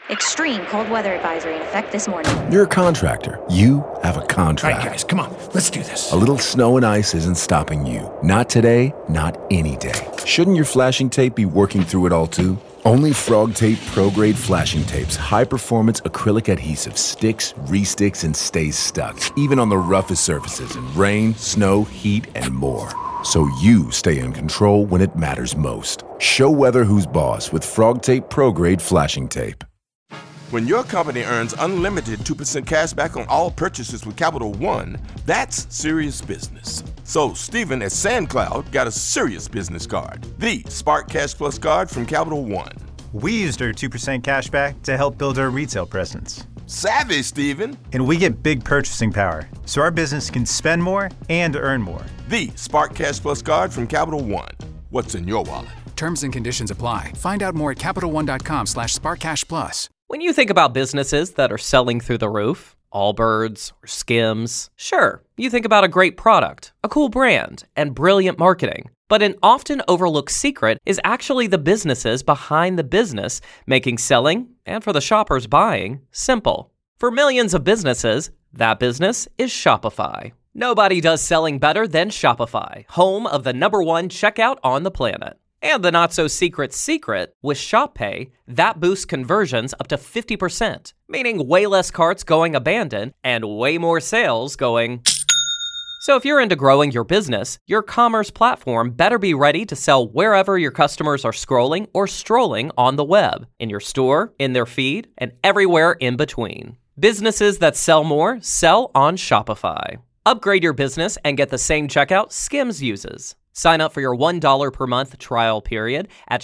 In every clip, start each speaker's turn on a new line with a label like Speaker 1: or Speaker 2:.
Speaker 1: Extreme cold weather advisory in effect this morning.
Speaker 2: You're a contractor. You have a contract.
Speaker 3: All right, guys, come on. Let's do this.
Speaker 2: A little snow and ice isn't stopping you. Not today, not any day. Shouldn't your flashing tape be working through it all too? Only Frog Tape Pro-Grade Flashing Tape's high-performance acrylic adhesive sticks, re-sticks, and stays stuck, even on the roughest surfaces in rain, snow, heat, and more. So you stay in control when it matters most. Show weather who's boss with Frog Tape Pro-Grade Flashing Tape.
Speaker 4: When your company earns unlimited 2% cash back on all purchases with Capital One, that's serious business. So Stephen at SandCloud got a serious business card, the Spark Cash Plus card from Capital One.
Speaker 5: We used our 2% cash back to help build our retail presence.
Speaker 4: Savvy, Stephen.
Speaker 5: And we get big purchasing power, so our business can spend more and earn more.
Speaker 4: The Spark Cash Plus card from Capital One. What's in your wallet?
Speaker 6: Terms and conditions apply. Find out more at CapitalOne.com/SparkCashPlus.
Speaker 7: When you think about businesses that are selling through the roof, Allbirds or Skims, sure, you think about a great product, a cool brand, and brilliant marketing. But an often overlooked secret is actually the businesses behind the business, making selling, and for the shoppers buying, simple. For millions of businesses, that business is Shopify. Nobody does selling better than Shopify, home of the #1 checkout on the planet. And the not-so-secret secret, with Shop Pay, that boosts conversions up to 50%, meaning way less carts going abandoned and way more sales going... So if you're into growing your business, your commerce platform better be ready to sell wherever your customers are scrolling or strolling on the web, in your store, in their feed, and everywhere in between. Businesses that sell more sell on Shopify. Upgrade your business and get the same checkout Skims uses. Sign up for your $1 per month trial period at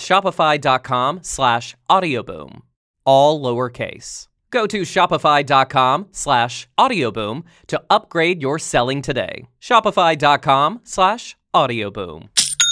Speaker 7: shopify.com/audioboom. All lowercase. Go to shopify.com/audioboom to upgrade your selling today. Shopify.com/audioboom.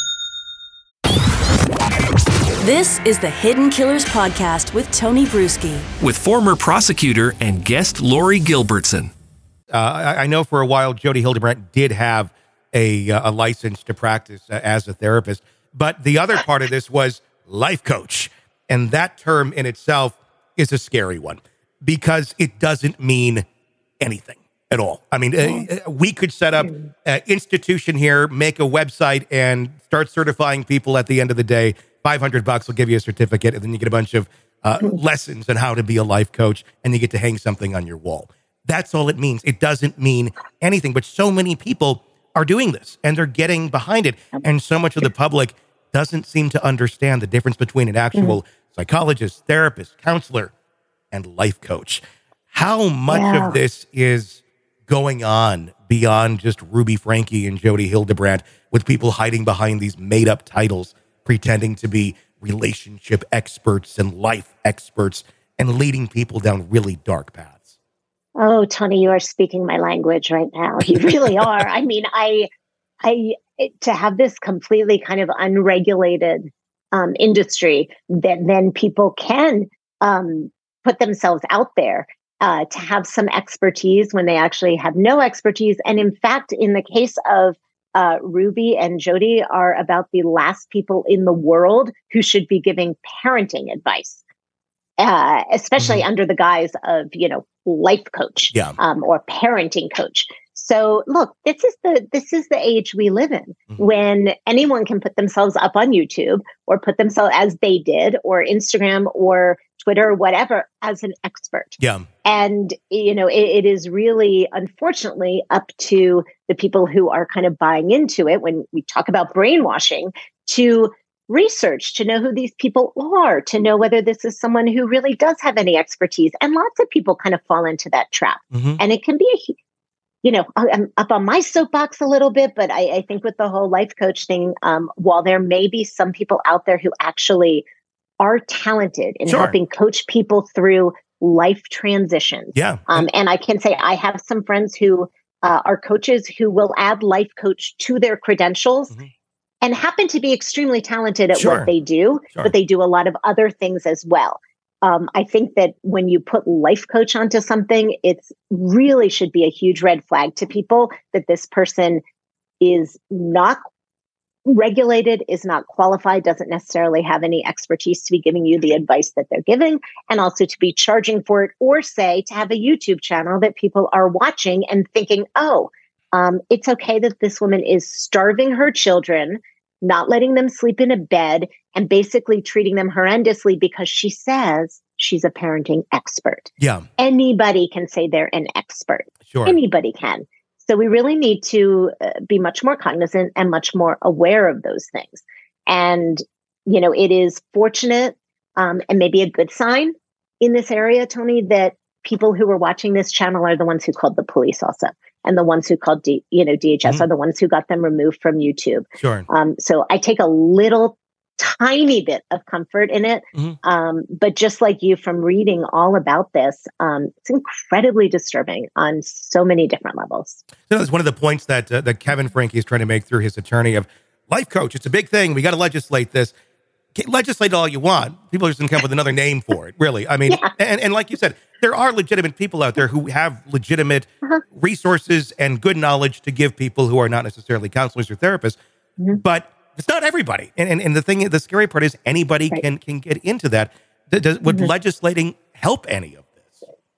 Speaker 8: This is the Hidden Killers Podcast with Tony Bruschi.
Speaker 9: With former prosecutor and guest Lori Gilbertson.
Speaker 3: I know for a while Jodi Hildebrandt did have a license to practice as a therapist, but the other part of this was life coach. And that term in itself is a scary one because it doesn't mean anything at all. I mean, we could set up an institution here, make a website, and start certifying people at the end of the day. $500 will give you a certificate, and then you get a bunch of lessons on how to be a life coach, and you get to hang something on your wall. That's all it means. It doesn't mean anything, but so many people are doing this, and they're getting behind it, and so much of the public doesn't seem to understand the difference between an actual psychologist, therapist, counselor, and life coach. How much of this is going on beyond just Ruby Franke and Jodi Hildebrandt with people hiding behind these made-up titles, pretending to be relationship experts and life experts and leading people down really dark paths?
Speaker 10: Oh, Tony, you are speaking my language right now. You really are. I mean, to have this completely kind of unregulated industry that then people can put themselves out there to have some expertise when they actually have no expertise. And in fact, in the case of Ruby and Jodi, are about the last people in the world who should be giving parenting advice, especially under the guise of, life coach or parenting coach. So look, this is the age we live in when anyone can put themselves up on YouTube or put themselves, as they did, or Instagram or Twitter or whatever, as an expert.
Speaker 3: Yeah.
Speaker 10: And, it is really, unfortunately, up to the people who are kind of buying into it when we talk about brainwashing to research, to know who these people are, to know whether this is someone who really does have any expertise. And lots of people kind of fall into that trap. And it can be, I'm up on my soapbox a little bit, but I think with the whole life coach thing, while there may be some people out there who actually are talented in helping coach people through life transitions. And I can say I have some friends who are coaches who will add life coach to their credentials and happen to be extremely talented at what they do, but they do a lot of other things as well. I think that when you put life coach onto something, it's really should be a huge red flag to people that this person is not regulated, is not qualified, doesn't necessarily have any expertise to be giving you the advice that they're giving, and also to be charging for it, or say to have a YouTube channel that people are watching and thinking, it's okay that this woman is starving her children, not letting them sleep in a bed, and basically treating them horrendously because she says she's a parenting expert.
Speaker 3: Yeah.
Speaker 10: Anybody can say they're an expert.
Speaker 3: Sure.
Speaker 10: Anybody can. So we really need to be much more cognizant and much more aware of those things. And, it is fortunate and maybe a good sign in this area, Tony, that people who were watching this channel are the ones who called the police also. And the ones who called DHS are the ones who got them removed from YouTube.
Speaker 3: Sure.
Speaker 10: So I take a little tiny bit of comfort in it. But just like you, from reading all about this, it's incredibly disturbing on so many different levels.
Speaker 3: So that's one of the points that Kevin Franke is trying to make through his attorney of life coach. It's a big thing. We got to legislate this. Legislate all you want. People are just going to come up with another name for it, really. I mean, and like you said, there are legitimate people out there who have legitimate resources and good knowledge to give people who are not necessarily counselors or therapists. But it's not everybody. And the scary part is anybody can get into that. Would legislating help any of this?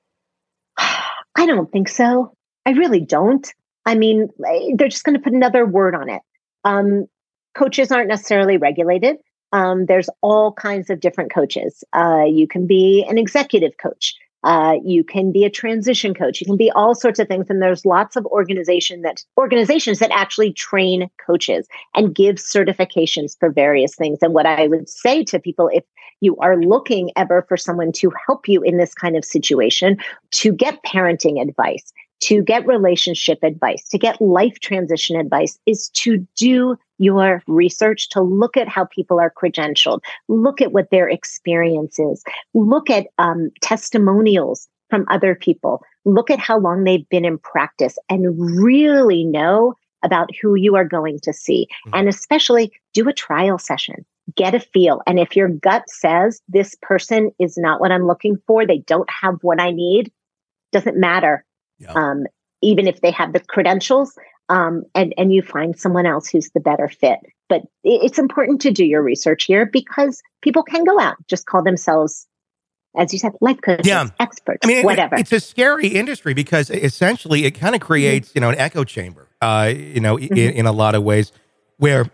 Speaker 10: I don't think so. I really don't. I mean, they're just going to put another word on it. Coaches aren't necessarily regulated. There's all kinds of different coaches. You can be an executive coach. You can be a transition coach. You can be all sorts of things. And there's lots of organizations that actually train coaches and give certifications for various things. And what I would say to people, if you are looking ever for someone to help you in this kind of situation, to get parenting advice, to get relationship advice, to get life transition advice, is to do your research, to look at how people are credentialed, look at what their experience is, look at testimonials from other people, look at how long they've been in practice, and really know about who you are going to see. And especially do a trial session, get a feel. And if your gut says this person is not what I'm looking for, they don't have what I need, doesn't matter. Even if they have the credentials, and you find someone else who's the better fit. But it's important to do your research here, because people can go out, just call themselves, as you said, life coaches, experts, whatever.
Speaker 3: It's a scary industry because essentially it kind of creates, an echo chamber, in a lot of ways, where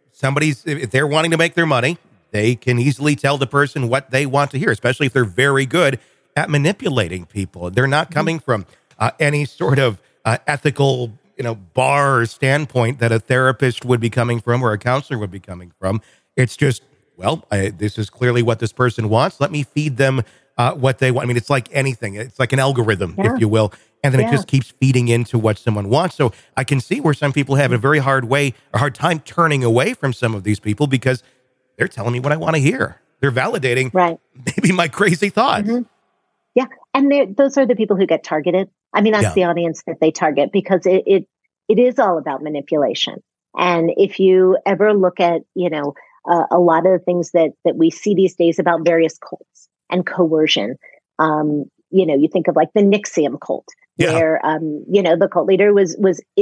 Speaker 3: if they're wanting to make their money, they can easily tell the person what they want to hear, especially if they're very good at manipulating people. They're not coming from any sort of ethical, bar or standpoint that a therapist would be coming from or a counselor would be coming from. It's just, this is clearly what this person wants. Let me feed them what they want. I mean, it's like anything. It's like an algorithm, if you will. And then it just keeps feeding into what someone wants. So I can see where some people have a very hard time turning away from some of these people because they're telling me what I want to hear. They're validating maybe my crazy thoughts.
Speaker 10: Yeah. And those are the people who get targeted. I mean, that's the audience that they target, because it is all about manipulation. And if you ever look at, a lot of the things that we see these days about various cults and coercion, you think of like the NXIVM cult, where, the cult leader was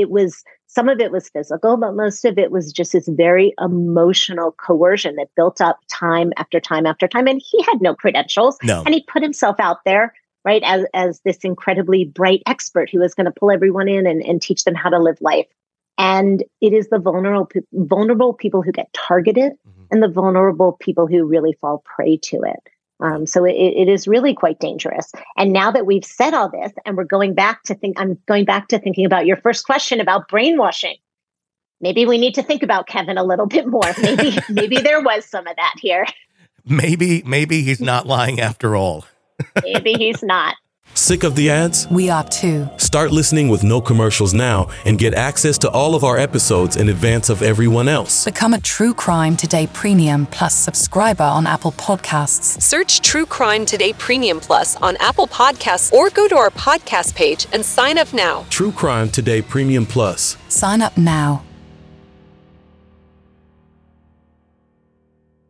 Speaker 10: some of it was physical, but most of it was just this very emotional coercion that built up time after time after time. And he had no credentials, and he put himself out there, right, as this incredibly bright expert who is going to pull everyone in and teach them how to live life. And it is the vulnerable people who get targeted and the vulnerable people who really fall prey to it. So it is really quite dangerous. And now that we've said all this, and I'm going back to thinking about your first question about brainwashing. Maybe we need to think about Kevin a little bit more. Maybe there was some of that here.
Speaker 3: Maybe he's not lying after all.
Speaker 10: Maybe he's not.
Speaker 11: Sick of the ads?
Speaker 8: We are too.
Speaker 11: Start listening with no commercials now and get access to all of our episodes in advance of everyone else.
Speaker 8: Become a True Crime Today Premium Plus subscriber on Apple Podcasts.
Speaker 12: Search True Crime Today Premium Plus on Apple Podcasts or go to our podcast page and sign up now.
Speaker 11: True Crime Today Premium Plus.
Speaker 8: Sign up now.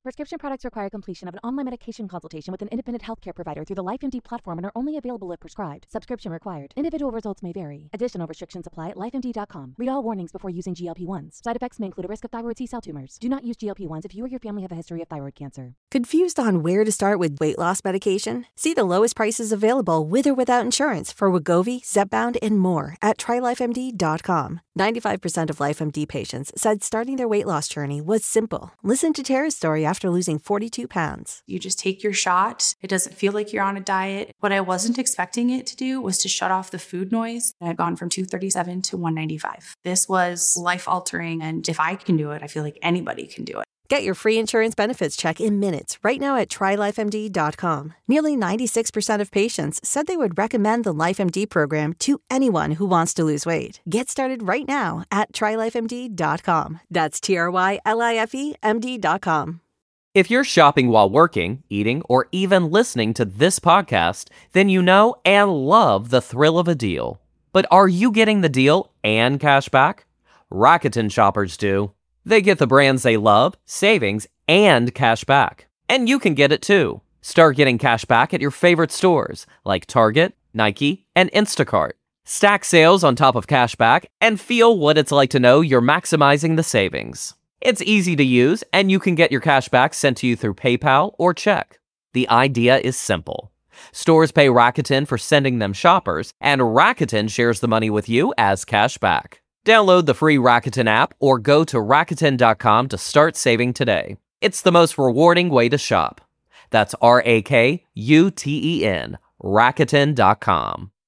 Speaker 13: Prescription products require completion of an online medication consultation with an independent healthcare provider through the LifeMD platform and are only available if prescribed. Subscription required. Individual results may vary. Additional restrictions apply at lifemd.com. Read all warnings before using GLP-1s. Side effects may include a risk of thyroid C-cell tumors. Do not use GLP-1s if you or your family have a history of thyroid cancer.
Speaker 14: Confused on where to start with weight loss medication? See the lowest prices available with or without insurance for Wegovy, Zepbound, and more at TryLifeMD.com. 95% of LifeMD patients said starting their weight loss journey was simple. Listen to Tara's story after losing 42 pounds.
Speaker 15: You just take your shot. It doesn't feel like you're on a diet. What I wasn't expecting it to do was to shut off the food noise. I had gone from 237 to 195. This was life-altering, and if I can do it, I feel like anybody can do it.
Speaker 14: Get your free insurance benefits check in minutes right now at TryLifeMD.com. Nearly 96% of patients said they would recommend the LifeMD program to anyone who wants to lose weight. Get started right now at TryLifeMD.com. That's TryLifeMD.com.
Speaker 7: If you're shopping while working, eating, or even listening to this podcast, then you know and love the thrill of a deal. But are you getting the deal and cash back? Rakuten shoppers do. They get the brands they love, savings, and cash back. And you can get it too. Start getting cash back at your favorite stores like Target, Nike, and Instacart. Stack sales on top of cash back and feel what it's like to know you're maximizing the savings. It's easy to use, and you can get your cash back sent to you through PayPal or check. The idea is simple. Stores pay Rakuten for sending them shoppers, and Rakuten shares the money with you as cash back. Download the free Rakuten app or go to Rakuten.com to start saving today. It's the most rewarding way to shop. That's Rakuten, Rakuten.com.